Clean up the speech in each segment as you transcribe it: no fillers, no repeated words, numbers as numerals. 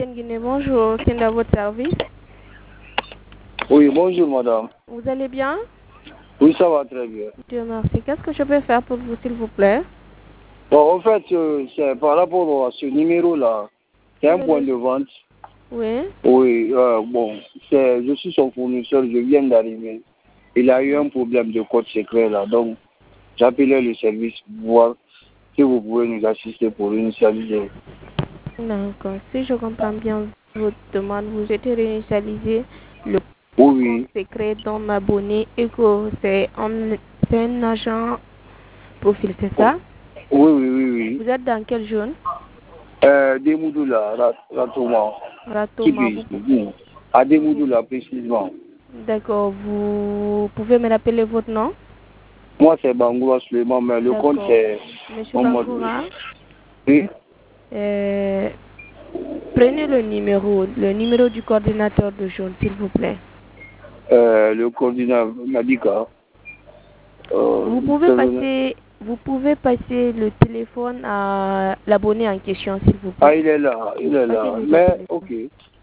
Guinée, bonjour, c'est à votre service. Oui, bonjour madame. Vous allez bien? Oui, ça va très bien. Dieu merci. Qu'est-ce que je peux faire pour vous, s'il vous plaît? Bon, en fait, c'est par rapport à ce numéro-là. C'est un point de vente. Oui. Oui, bon, je suis son fournisseur, je viens d'arriver. Il a eu un problème de code secret là, donc j'appelais le service pour voir si vous pouvez nous assister pour initialiser. D'accord. Si je comprends bien votre demande, vous souhaitez réinitialiser le Oui, compte secret d'un abonné et que c'est un agent profil, c'est ça? oui, oui, oui, oui. Vous êtes dans quelle zone? Demoudoula, Ratoma. Ratoma. À Demoudoula, précisément. D'accord. Vous pouvez me rappeler votre nom? Moi, c'est Bangoura Suleiman, mais le compte, c'est Monsieur Mohamed. Bangoura, Oui. prenez le numéro du coordinateur de zone, s'il vous plaît. Le coordinateur Madika. Vous pouvez passer le téléphone à l'abonné en question, s'il vous plaît. Ah, il est là. Mais, ok.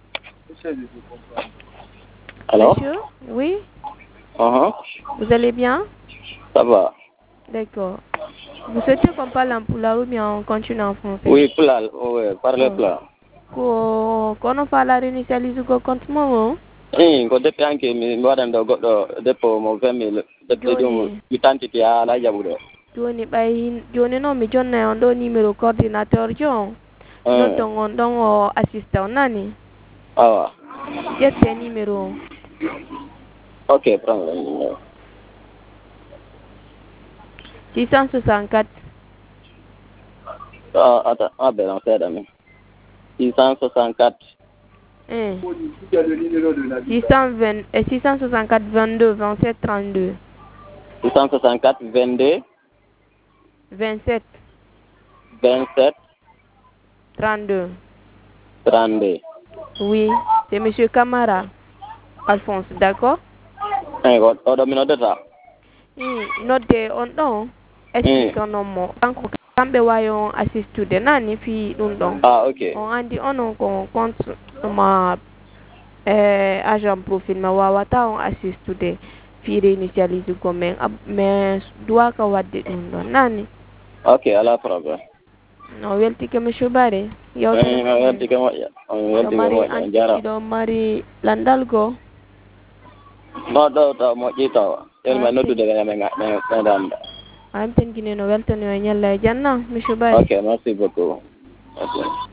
Alors? Monsieur, oui? Uh-huh. Vous allez bien? Ça va. D'accord. Vous souhaitez qu'on parle en poula ou bien on continue en français? Oui, plat. Oui, parlez plat. Quand on parle à réinitialiser le compte, moi, Ko depuis anke mi waɗanda goɗɗo dépôt mo 20 000 depte ɗum mi tantiti ha ala jaɓuɗo joni noon mi jonnay on ɗo numéro coordinateur jon noddon on ɗon o assistant on nani awa ƴette numéro o ok prendre le numéro 664 attends ben seeɗa min 664 664 22 27 32 664 22 27 27 32 32 oui c'est monsieur Camara Alphonse, d'accord? oɗo min noddata nodde on ɗon expliquanomo kanko kamɓe wawi on assistude nani fi ɗum ɗon ok on andi onon ko compte ma agent profil ma wawata on assistude fi réinitialise go mais duwaka wadde ɗum ɗon nani ok ala probléme no weltike monsieur Bare weltike moƴƴa iɗo mari landal go no ɗo moƴƴi tawa elma noddude ɓe danda am ten Guinée no weltani o ñalla e janna monsieur Bare ok merci beaucoup